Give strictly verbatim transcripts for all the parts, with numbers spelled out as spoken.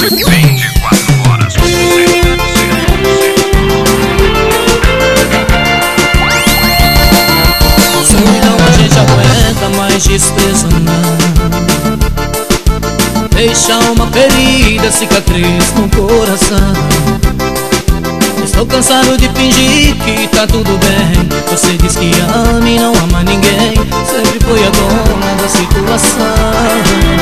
vinte e quatro horas com você. Solidão a gente aguenta, mas desprezo não. Deixa uma ferida, cicatriz no coração. Estou cansado de fingir que tá tudo bem. Você diz que ama e não ama ninguém. Sempre foi a dona da situação.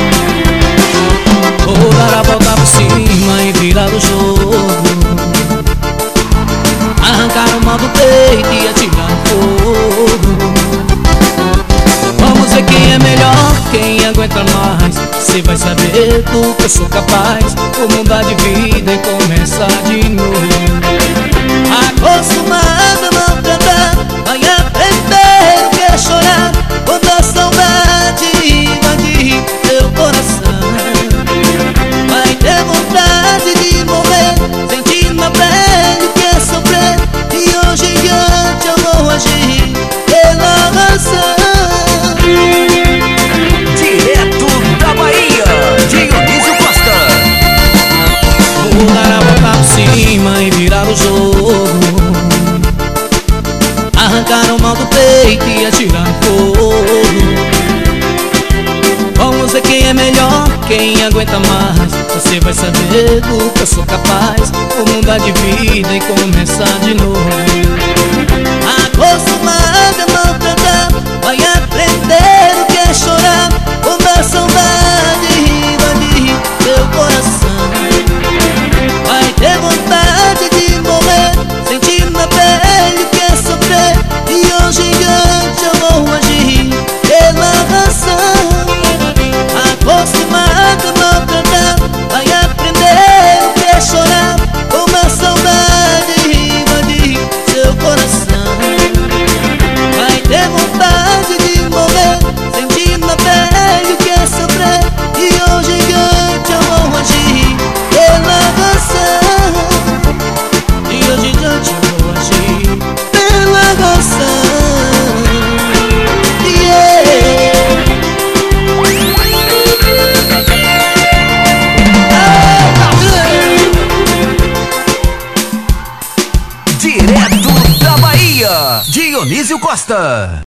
Vou dar a volta por cima e virar o jogo. Arrancar o mal do peito e atirar no fogo. Vamos ver quem é melhor, quem aguenta mais. Você vai saber do que eu sou capaz. Vou mudar de vida e começar de novo. Acostumado a maltratar, vai aprender o que é chorar. Quando a saudade invadir teu coração, vai ter vontade de morrer, sentir na pele o que é sofrer. E hoje em diante eu vou agir pela razão. Direto da Bahia, Dionísio Costa. Vou dar a volta por cima e virar o jogo. Arrancar o mal do peito e atirar no fogo. Vamos ver quem é melhor, quem aguenta mais. Você vai saber do que eu sou capaz. Vou mudar de vida e começar de novo. Acostumado a maltratar, vai aprender o que é chorar. Quando a saudade invadir teu coração, vai ter vontade de morrer, sentir na pele o que é sofrer. E hoje em diante eu vou agir pela razão. Acostumado a maltratar, vai aprender o que é chorar. Como a saudade invadir seu coração, vai ter vontade de morrer, sentir na pele o que é sofrer. E hoje em diante eu vou agir pela razão. E hoje em diante eu vou agir pela razão. Yeah. Direto da Bahia, Dionísio Costa.